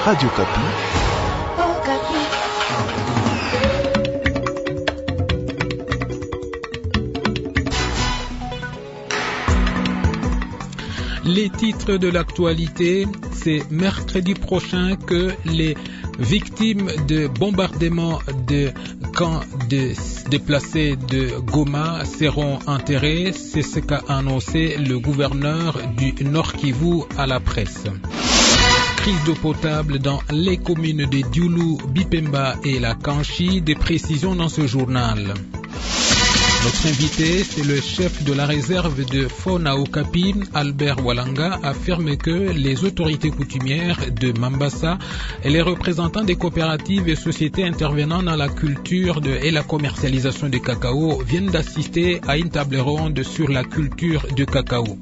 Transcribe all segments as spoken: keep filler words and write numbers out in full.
Radio Kapi. Oh, Kapi. Les titres de l'actualité, c'est mercredi prochain que les victimes de bombardements de camps de déplacés de Goma seront enterrés. C'est ce qu'a annoncé le gouverneur du Nord Kivu à la presse. Crise d'eau potable dans les communes de Dioulou, Bipemba et la Kanchi. Des précisions dans ce journal. Notre invité, c'est le chef de la réserve de faune à Okapi, Albert Walanga, affirme que les autorités coutumières de Mambasa et les représentants des coopératives et sociétés intervenant dans la culture de, et la commercialisation du cacao viennent d'assister à une table ronde sur la culture du cacao.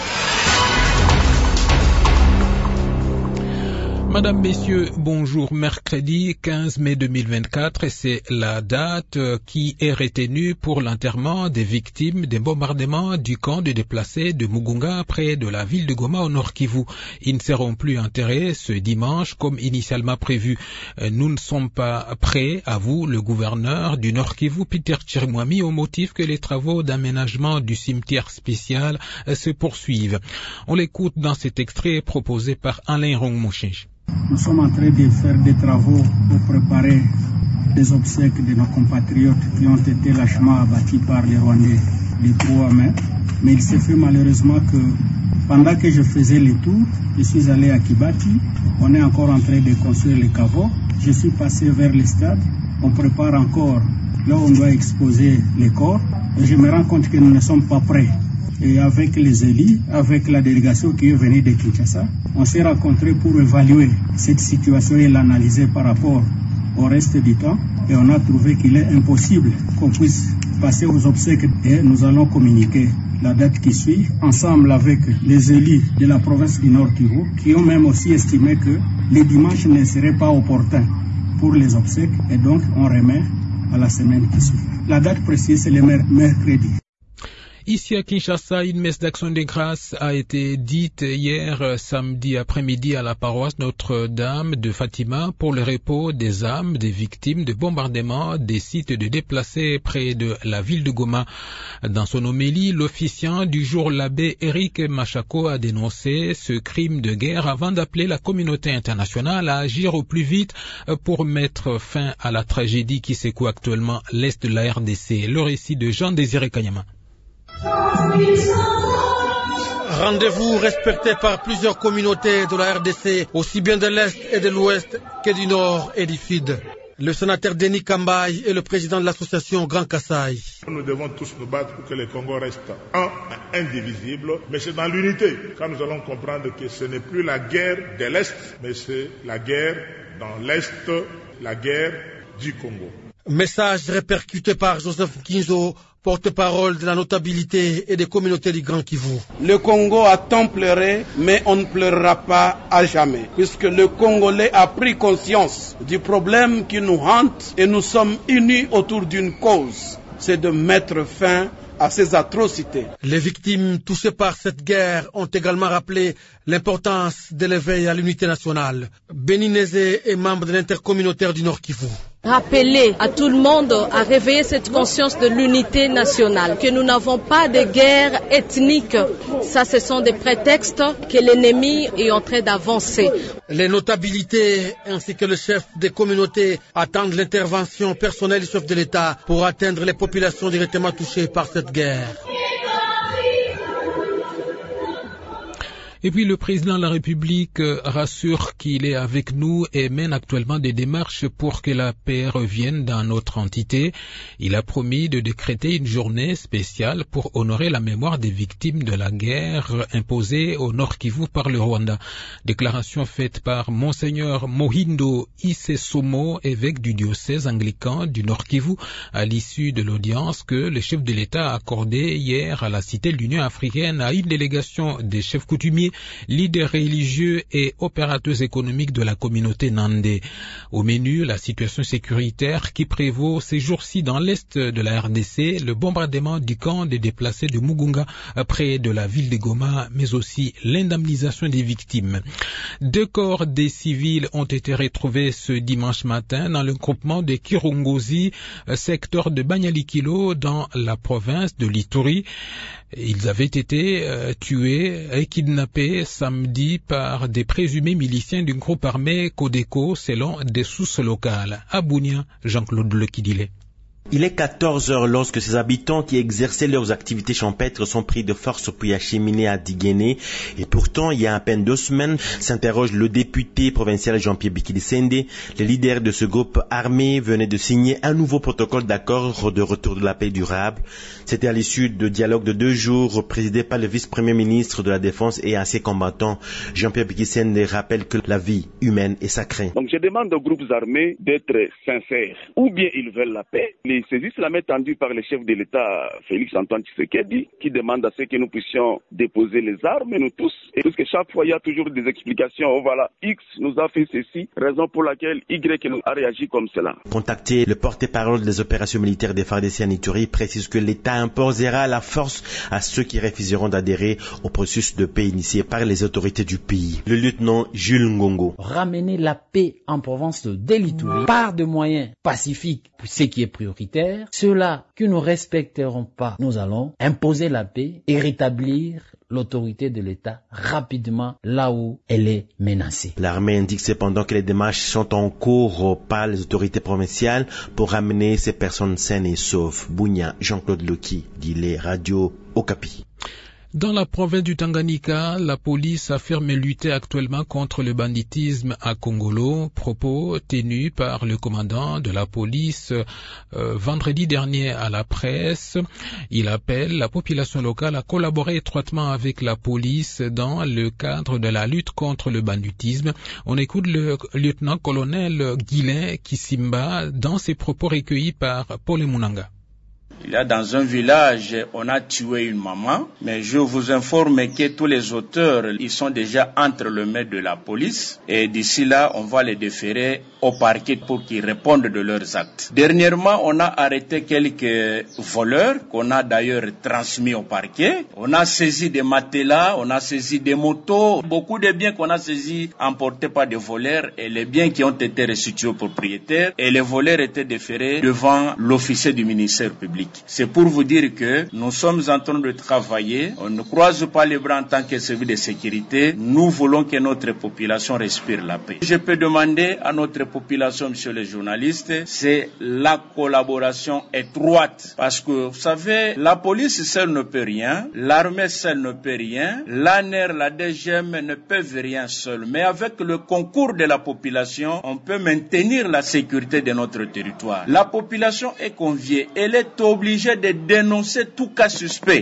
Madame, Messieurs, bonjour. Mercredi quinze mai deux mille vingt-quatre, c'est la date qui est retenue pour l'enterrement des victimes des bombardements du camp de déplacés de Mugunga près de la ville de Goma au Nord Kivu. Ils ne seront plus enterrés ce dimanche comme initialement prévu. Nous ne sommes pas prêts, avoue le gouverneur du Nord Kivu, Peter Chirimwami, au motif que les travaux d'aménagement du cimetière spécial se poursuivent. On l'écoute dans cet extrait proposé par Alain Rongmouchinch. Nous sommes en train de faire des travaux pour préparer les obsèques de nos compatriotes qui ont été lâchement abattus par les Rwandais le trois mai. Mais il s'est fait malheureusement que pendant que je faisais le tour, je suis allé à Kibati, on est encore en train de construire les caveaux. Je suis passé vers le stade, on prépare encore là où on doit exposer les corps. Et je me rends compte que nous ne sommes pas prêts. Et avec les élus, avec la délégation qui est venue de Kinshasa, on s'est rencontrés pour évaluer cette situation et l'analyser par rapport au reste du temps. Et on a trouvé qu'il est impossible qu'on puisse passer aux obsèques et nous allons communiquer la date qui suit, ensemble avec les élus de la province du Nord Kivu, qui ont même aussi estimé que les dimanches ne seraient pas opportuns pour les obsèques. Et donc, on remet à la semaine qui suit. La date précise, c'est le mercredi. Ici à Kinshasa, une messe d'action de grâce a été dite hier samedi après-midi à la paroisse Notre-Dame de Fatima pour le repos des âmes des victimes de bombardements des sites de déplacés près de la ville de Goma. Dans son homélie, l'officiant du jour, l'abbé Eric Machako, a dénoncé ce crime de guerre avant d'appeler la communauté internationale à agir au plus vite pour mettre fin à la tragédie qui secoue actuellement l'est de la R D C. Le récit de Jean-Désiré Kanyama. Rendez-vous respecté par plusieurs communautés de la R D C, aussi bien de l'Est et de l'Ouest que du Nord et du Sud. Le sénateur Denis Kambaye est le président de l'association Grand Kasaï. Nous devons tous nous battre pour que le Congo reste un, indivisible, mais c'est dans l'unité. Quand nous allons comprendre que ce n'est plus la guerre de l'Est, mais c'est la guerre dans l'Est, la guerre du Congo. Message répercuté par Joseph Kinzo, porte-parole de la notabilité et des communautés du Grand Kivu. Le Congo a tant pleuré, mais on ne pleurera pas à jamais, puisque le Congolais a pris conscience du problème qui nous hante et nous sommes unis autour d'une cause, c'est de mettre fin à ces atrocités. Les victimes touchées par cette guerre ont également rappelé l'importance de l'éveil à l'unité nationale. Béni Nézé est membre de l'intercommunautaire du Nord Kivu. Rappeler à tout le monde à réveiller cette conscience de l'unité nationale, que nous n'avons pas de guerre ethnique. Ça, ce sont des prétextes que l'ennemi est en train d'avancer. Les notabilités ainsi que le chef des communautés attendent l'intervention personnelle du chef de l'État pour atteindre les populations directement touchées par cette guerre. Et puis le président de la République rassure qu'il est avec nous et mène actuellement des démarches pour que la paix revienne dans notre entité. Il a promis de décréter une journée spéciale pour honorer la mémoire des victimes de la guerre imposée au Nord Kivu par le Rwanda. Déclaration faite par Monseigneur Mohindo Isesomo, évêque du diocèse anglican du Nord Kivu, à l'issue de l'audience que le chef de l'État a accordée hier à la Cité de l'Union africaine à une délégation des chefs coutumiers leaders religieux et opérateurs économiques de la communauté Nandé. Au menu, la situation sécuritaire qui prévaut ces jours-ci dans l'est de la R D C, le bombardement du camp des déplacés de Mugunga près de la ville de Goma, mais aussi l'indemnisation des victimes. Deux corps des civils ont été retrouvés ce dimanche matin dans le groupement de Kirungozi, secteur de Banyalikilo, dans la province de l'Ituri. Ils avaient été euh, tués et kidnappés samedi par des présumés miliciens d'un groupe armé Codeco, selon des sources locales. À Bunia, Jean-Claude Lekidile. Il est quatorze heures lorsque ces habitants qui exerçaient leurs activités champêtres sont pris de force pour y acheminer à Diguéné. Et pourtant, il y a à peine deux semaines, s'interroge le député provincial Jean-Pierre Bikili-Sende. Les leaders de ce groupe armé venaient de signer un nouveau protocole d'accord de retour de la paix durable. C'était à l'issue de dialogue de deux jours présidé par le vice-premier ministre de la Défense et à ses combattants. Jean-Pierre Bikili-Sende rappelle que la vie humaine est sacrée. Donc je demande aux groupes armés d'être sincères. Ou bien ils veulent la paix. Les saisisses la main tendue par le chef de l'État, Félix Antoine Tshisekedi, qui demande à ce que nous puissions déposer les armes, nous tous. Et parce que chaque fois, il y a toujours des explications. Oh, voilà, X nous a fait ceci, raison pour laquelle Y nous a réagi comme cela. Contacté, le porte-parole des opérations militaires des F A R D C en Ituri précise que l'État imposera la force à ceux qui refuseront d'adhérer au processus de paix initié par les autorités du pays. Le lieutenant Jules Ngongo. Ramener la paix en province de l'Ituri par des moyens pacifiques, ce qui est prioritaire. Ceux-là que nous respecterons pas, nous allons imposer la paix et rétablir l'autorité de l'État rapidement là où elle est menacée. L'armée indique cependant que les démarches sont en cours par les autorités provinciales pour ramener ces personnes saines et sauves. Bunia, Jean-Claude Loki, dit les radios Okapi. Dans la province du Tanganyika, la police affirme lutter actuellement contre le banditisme à Kongolo, propos tenus par le commandant de la police euh, vendredi dernier à la presse. Il appelle la population locale à collaborer étroitement avec la police dans le cadre de la lutte contre le banditisme. On écoute le lieutenant-colonel Guilain Kisimba dans ses propos recueillis par Paul Munanga. Il y a dans un village, on a tué une maman, mais je vous informe que tous les auteurs, ils sont déjà entre les mains de la police et d'ici là, on va les déférer au parquet pour qu'ils répondent de leurs actes. Dernièrement, on a arrêté quelques voleurs qu'on a d'ailleurs transmis au parquet. On a saisi des matelas, on a saisi des motos, beaucoup de biens qu'on a saisis emportés par des voleurs et les biens qui ont été restitués aux propriétaires et les voleurs étaient déférés devant l'officier du ministère public. C'est pour vous dire que nous sommes en train de travailler, on ne croise pas les bras en tant que service de sécurité, nous voulons que notre population respire la paix. Je peux demander à notre population, monsieur le journaliste, c'est la collaboration étroite, parce que vous savez, la police seule ne peut rien, l'armée seule ne peut rien, l'A N R, la D G M ne peuvent rien seul, mais avec le concours de la population, on peut maintenir la sécurité de notre territoire. La population est conviée, elle est obligée de dénoncer tout cas suspect.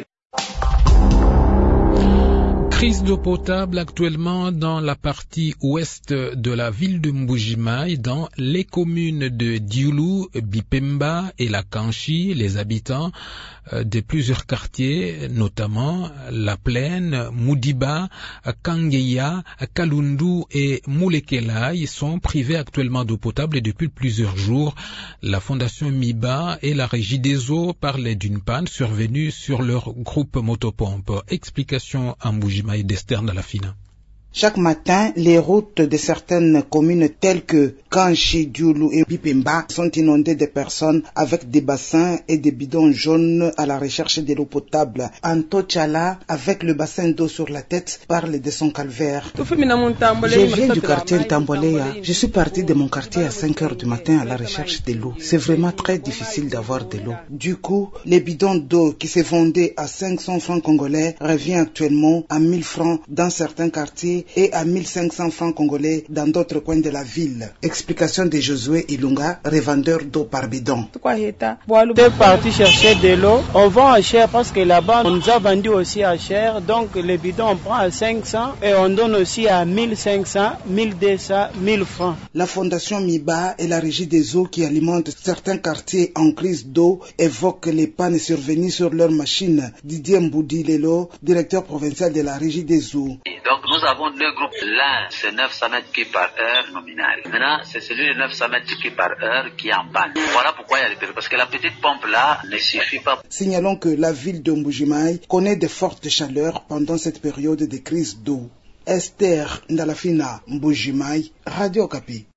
Crise d'eau potable actuellement dans la partie ouest de la ville de Mbujimaï, dans les communes de Dioulou, Bipemba et la Kanchi. Les habitants de plusieurs quartiers, notamment La Plaine, Moudiba, Kangeya, Kalundu et Moulekelai, sont privés actuellement d'eau potable depuis plusieurs jours. La fondation Miba et la régie des eaux parlaient d'une panne survenue sur leur groupe motopompe. Explication à Mbujimaï d'Esther Nalafina. Chaque matin, les routes de certaines communes telles que Kanchi, Dioulou et Bipemba sont inondées de personnes avec des bassins et des bidons jaunes à la recherche de l'eau potable. Antochala, avec le bassin d'eau sur la tête, parle de son calvaire. Je viens du quartier Ntambolea. Je suis parti de mon quartier à cinq heures du matin à la recherche de l'eau. C'est vraiment très difficile d'avoir de l'eau. Du coup, les bidons d'eau qui se vendaient à cinq cents francs congolais reviennent actuellement à mille francs dans certains quartiers congolais et à mille cinq cents francs congolais dans d'autres coins de la ville. Explication de Josué Ilunga, revendeur d'eau par bidon. T'es parti chercher de l'eau, on vend à cher parce que là-bas on nous a vendu aussi à cher, donc les bidons on prend à cinq cents et on donne aussi à mille cinq cents, mille deux cents, mille francs. La fondation Miba et la régie des eaux qui alimente certains quartiers en crise d'eau évoquent les pannes survenues sur leurs machines. Didier Mboudi Lelo, directeur provincial de la régie des eaux. Donc nous avons deux groupes. L'un c'est neuf cents mètres cubes par heure nominal. Maintenant c'est celui de neuf cents mètres cubes par heure qui est en panne. Voilà pourquoi il y a des périodes. Parce que la petite pompe là ne suffit pas. Signalons que la ville de Mbujimaï connaît de fortes chaleurs pendant cette période de crise d'eau. Esther Ndalafina, Mbujimaï, Radio Okapi.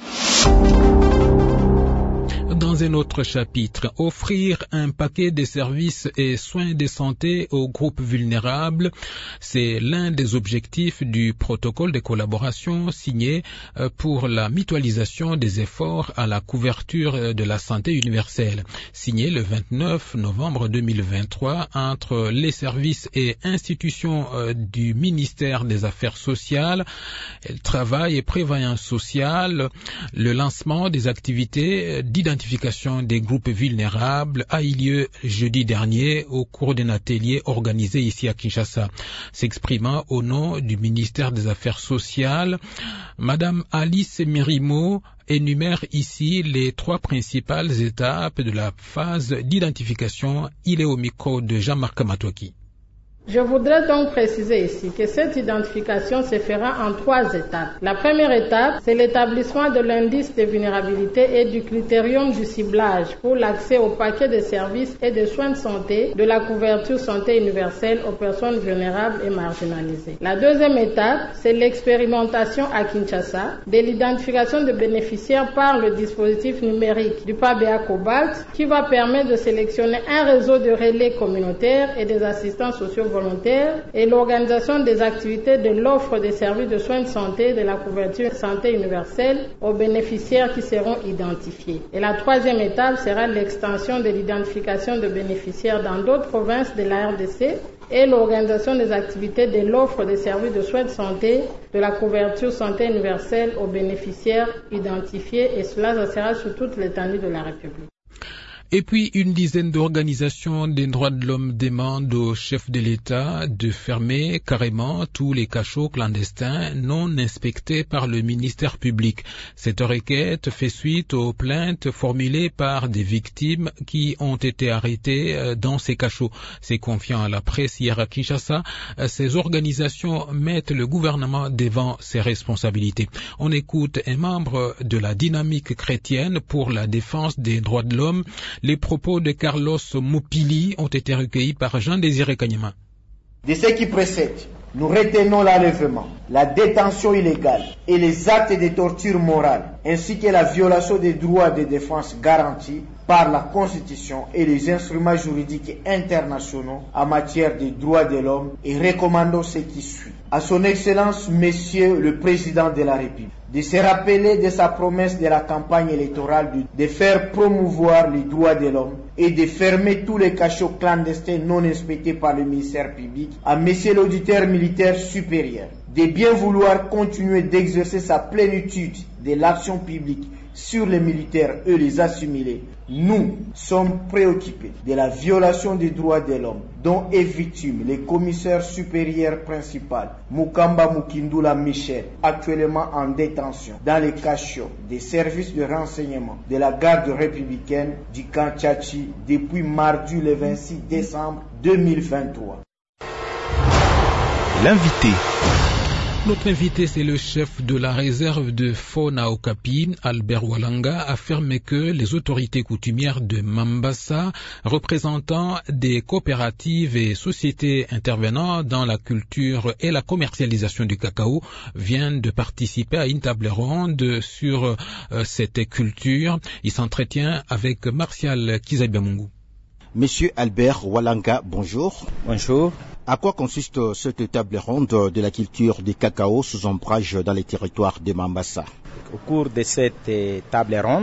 Dans un autre chapitre, offrir un paquet de services et soins de santé aux groupes vulnérables, c'est l'un des objectifs du protocole de collaboration signé pour la mutualisation des efforts à la couverture de la santé universelle, signé le vingt-neuf novembre deux mille vingt-trois entre les services et institutions du ministère des Affaires sociales, Travail et Prévoyance sociale. Le lancement des activités d'identification des groupes vulnérables a eu lieu jeudi dernier au cours d'un atelier organisé ici à Kinshasa. S'exprimant au nom du ministère des Affaires sociales, Madame Alice Mirimo énumère ici les trois principales étapes de la phase d'identification. Il est au micro de Jean-Marc Matouaki. Je voudrais donc préciser ici que cette identification se fera en trois étapes. La première étape, c'est l'établissement de l'indice de vulnérabilité et du critérium du ciblage pour l'accès au paquet de services et de soins de santé de la couverture santé universelle aux personnes vulnérables et marginalisées. La deuxième étape, c'est l'expérimentation à Kinshasa de l'identification de bénéficiaires par le dispositif numérique du P A B A Cobalt qui va permettre de sélectionner un réseau de relais communautaires et des assistants sociaux volontaires et l'organisation des activités de l'offre des services de soins de santé de la couverture santé universelle aux bénéficiaires qui seront identifiés. Et la troisième étape sera l'extension de l'identification de bénéficiaires dans d'autres provinces de la R D C et l'organisation des activités de l'offre des services de soins de santé de la couverture santé universelle aux bénéficiaires identifiés, et cela ça sera sur toute l'étendue de la République. Et puis, une dizaine d'organisations des droits de l'homme demandent au chef de l'État de fermer carrément tous les cachots clandestins non inspectés par le ministère public. Cette requête fait suite aux plaintes formulées par des victimes qui ont été arrêtées dans ces cachots. C'est confiant à la presse hier à Kinshasa. Ces organisations mettent le gouvernement devant ses responsabilités. On écoute un membre de la dynamique chrétienne pour la défense des droits de l'homme. Les propos de Carlos Mupili ont été recueillis par Jean-Désiré Kanyama. De ce qui précède, nous retenons l'enlèvement, la détention illégale et les actes de torture morale, ainsi que la violation des droits de défense garantis par la Constitution et les instruments juridiques internationaux en matière de droits de l'homme, et recommandons ce qui suit. À son Excellence, Monsieur le Président de la République, de se rappeler de sa promesse de la campagne électorale de, de faire promouvoir les droits de l'homme et de fermer tous les cachots clandestins non inspectés par le ministère public, à Monsieur l'auditeur militaire supérieur de bien vouloir continuer d'exercer sa plénitude de l'action publique sur les militaires et les assimilés. Nous sommes préoccupés de la violation des droits de l'homme dont est victime le commissaire supérieur principal Mukamba Mukindula Michel, actuellement en détention dans les cachots des services de renseignement de la garde républicaine du camp Tchachi depuis mardi le vingt-six décembre deux mille vingt-trois. L'invité. Notre invité, c'est le chef de la réserve de faune à Okapi, Albert Walanga, affirme que les autorités coutumières de Mambasa, représentant des coopératives et sociétés intervenant dans la culture et la commercialisation du cacao, viennent de participer à une table ronde sur euh, cette culture. Il s'entretient avec Martial Kizabiamungu. Monsieur Albert Walanga, bonjour. Bonjour. À quoi consiste cette table ronde de la culture du cacao sous ombrage dans les territoires de Mambasa? Au cours de cette table ronde,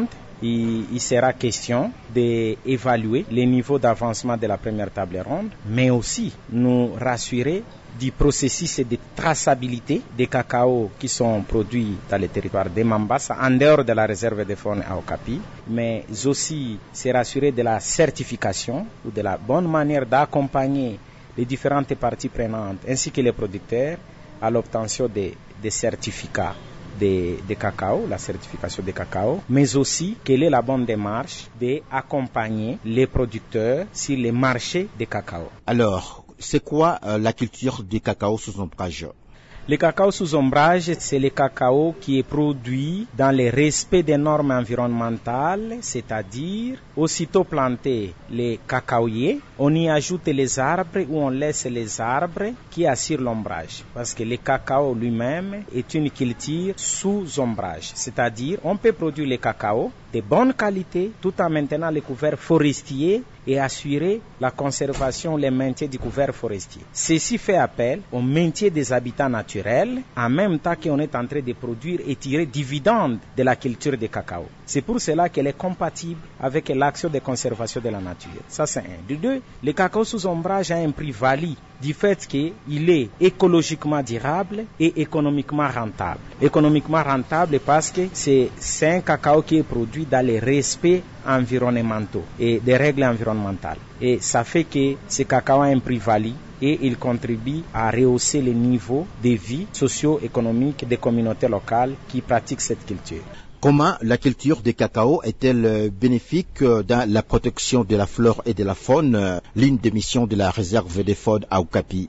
il, il sera question d'évaluer les niveaux d'avancement de la première table ronde, mais aussi nous rassurer du processus de traçabilité des cacao qui sont produits dans le territoire de Mambasa, en dehors de la réserve de faune à Okapi, mais aussi se rassurer de la certification ou de la bonne manière d'accompagner les différentes parties prenantes ainsi que les producteurs à l'obtention des, des certificats de, de cacao, la certification de cacao, mais aussi quelle est la bonne démarche d'accompagner les producteurs sur les marchés de cacao. Alors, c'est quoi euh, la culture du cacao sous ombrage? Le cacao sous ombrage, c'est le cacao qui est produit dans le respect des normes environnementales, c'est-à-dire, aussitôt planté les cacaoyers, on y ajoute les arbres ou on laisse les arbres qui assurent l'ombrage. Parce que le cacao lui-même est une culture sous ombrage, c'est-à-dire, on peut produire le cacao de bonne qualité tout en maintenant les couverts forestiers et assurer la conservation, le maintien du couvert forestier. Ceci fait appel au maintien des habitats naturels en même temps qu'on est en train de produire et tirer dividendes de la culture de cacao. C'est pour cela qu'elle est compatible avec l'action de conservation de la nature. Ça c'est un. De deux, le cacao sous ombrage a un prix valide du fait qu'il est écologiquement durable et économiquement rentable. Économiquement rentable parce que c'est, c'est un cacao qui est produit dans les respects environnementaux et des règles environnementales. Et ça fait que ce cacao a un prix valide et il contribue à rehausser le niveau de vie socio-économique des communautés locales qui pratiquent cette culture. Comment la culture du cacao est-elle bénéfique dans la protection de la flore et de la faune, l'une des missions de la réserve des faunes à Okapi?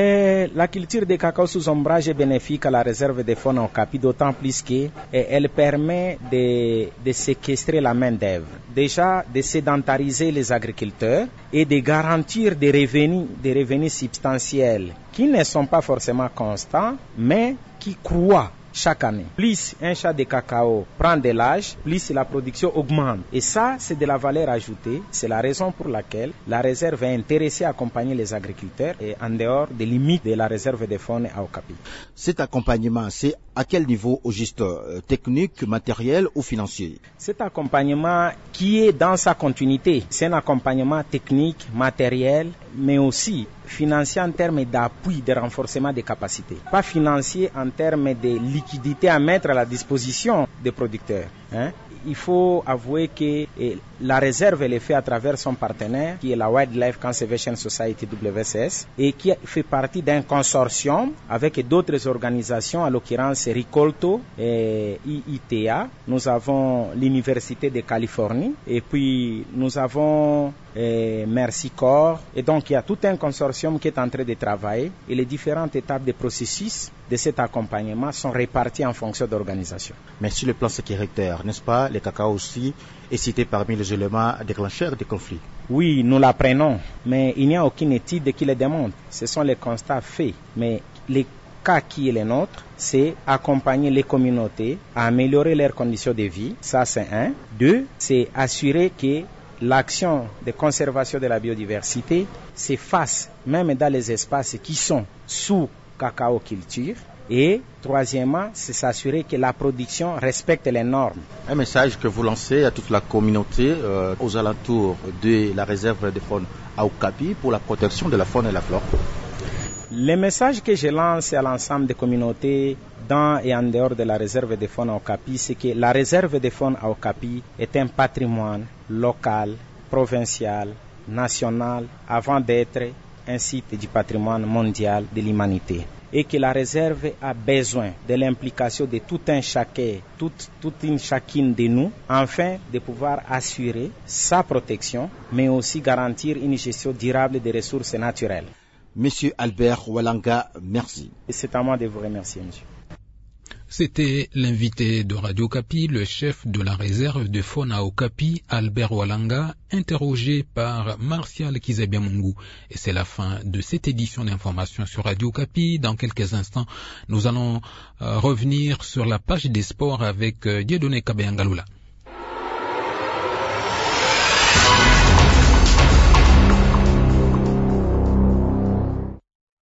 Et la culture de cacao sous ombrage est bénéfique à la réserve de faune à Okapi, d'autant plus qu'elle permet de, de séquestrer la main-d'œuvre. Déjà, de sédentariser les agriculteurs et de garantir des revenus, des revenus substantiels qui ne sont pas forcément constants, mais qui croient chaque année. Plus un champ de cacao prend de l'âge, plus la production augmente. Et ça, c'est de la valeur ajoutée. C'est la raison pour laquelle la réserve est intéressée à accompagner les agriculteurs et en dehors des limites de la réserve de faune à Okapi. Cet accompagnement, c'est à quel niveau au juste euh, technique, matériel ou financier? Cet accompagnement qui est dans sa continuité, c'est un accompagnement technique, matériel, mais aussi financier en termes d'appui, de renforcement des capacités. Pas financier en termes de liquidité à mettre à la disposition des producteurs. Hein? Il faut avouer que eh, la réserve elle est faite à travers son partenaire qui est la Wildlife Conservation Society W C S et qui fait partie d'un consortium avec d'autres organisations, à l'occurrence Ricolto et I I T A. Nous avons l'Université de Californie et puis nous avons eh, Mercy Corps et donc il y a tout un consortium qui est en train de travailler et les différentes étapes de processus de cet accompagnement sont réparties en fonction d'organisation. Mais sur le plan sécuritaire, n'est-ce pas, le cacao aussi est cité parmi les éléments déclencheurs des conflits? Oui, nous l'apprenons, mais il n'y a aucune étude qui le démontre. Ce sont les constats faits. Mais le cas qui est le nôtre, c'est accompagner les communautés à améliorer leurs conditions de vie. Ça, c'est un. Deux, c'est assurer que l'action de conservation de la biodiversité s'efface même dans les espaces qui sont sous cacao culture. Et troisièmement, c'est s'assurer que la production respecte les normes. Un message que vous lancez à toute la communauté euh, aux alentours de la réserve de faune à Okapi pour la protection de la faune et la flore. Le message que je lance à l'ensemble des communautés dans et en dehors de la réserve de faune à Okapi, c'est que la réserve de faune à Okapi est un patrimoine local, provincial, national, avant d'être un site du patrimoine mondial de l'humanité. Et que la réserve a besoin de l'implication de tout un chacun, toute, toute une chacune de nous, afin de pouvoir assurer sa protection, mais aussi garantir une gestion durable des ressources naturelles. Monsieur Albert Walanga, merci. Et c'est à moi de vous remercier, monsieur. C'était l'invité de Radio Okapi, le chef de la réserve de faune à Okapi, Albert Walanga, interrogé par Martial Kizabiamungu. Et c'est la fin de cette édition d'information sur Radio Okapi. Dans quelques instants, nous allons euh, revenir sur la page des sports avec euh, Dieudonné Kabeyangalula.